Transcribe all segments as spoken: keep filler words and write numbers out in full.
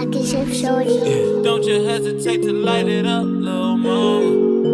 Rocket ship shorty. Yeah. Don't you hesitate to light it up, little mama.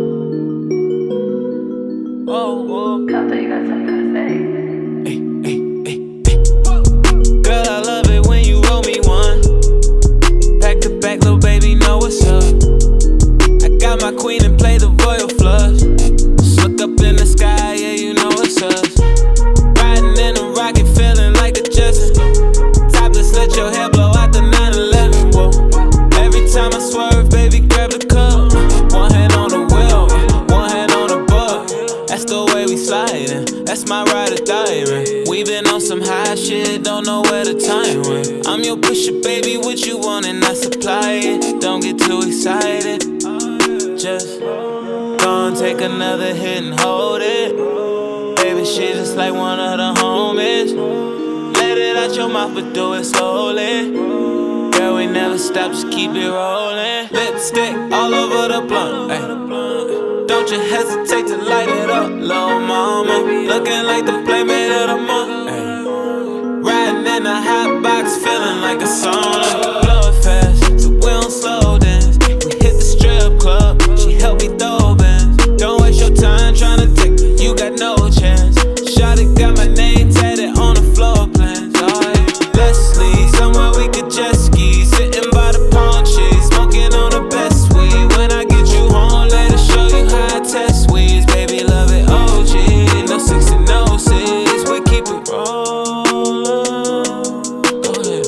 Oh, whoa. I thought you got something to say. Hey, hey, hey, hey. Girl, I love it when you roll me one. Back to back, little baby, know what's up. I got my queen and play the royal flush. Just look up in the sky, yeah, you know it's us. Riding in a rocket, feeling like a Justin. Topless, let your hair blow out the nine eleven, whoa. Every time I swerve, baby, grab the cup. One hand on the wheel, one hand on the butt. That's the way we sliding, that's my ride or die, man. We been on some high shit, don't know where the time went. I'm your pusher, baby, what you want and I supply it. Don't get too excited, just go and take another hit and hold it. Baby, she just like one of the homies. Let it out your mouth, but do it slowly. Girl, we never stop, just keep it rolling. Lipstick all over the blunt, ay. Don't you hesitate to light it up, little mama. Looking like the playmate of the month, ay. Riding in a hot box, feeling like a sauna. Blow it fast, so we don't slow dance. We hit the strip club, she helped me throw bands. Don't waste your time trying to take me, you got no chance. Shawty got my name tatted on the floor plans, alright. Let's leave somewhere we could jet ski, sitting by the palm trees, smoking on the best weed. When I get you home later, show you how I test weeds. Baby, love it O G, no six and no six, we keep it rollin'. Go ahead,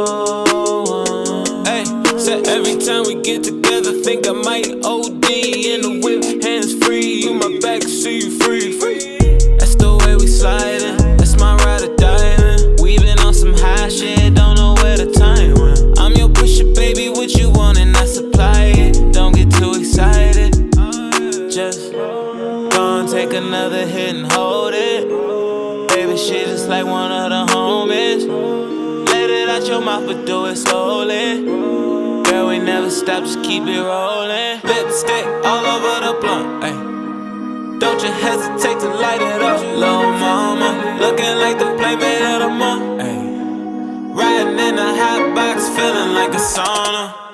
roll. Hey, so every time we get together, think I might O D in the whip, hands free. You my back, see you free. That's the way we sliding, that's my ride or die, man. We been on some high shit, don't know where the time went. I'm your pusher, baby, what you want and I supply it. Don't get too excited, just go and take another hit and hold it. Baby, she just like one of the homies. Let it out your mouth, but do it slowly. Girl, we never stop, just keep it rolling. Lipstick all over the blunt, ay. Don't you hesitate to light it up, little mama. Looking like the playmate of the month, ay. Riding in a hot box, feeling like a sauna.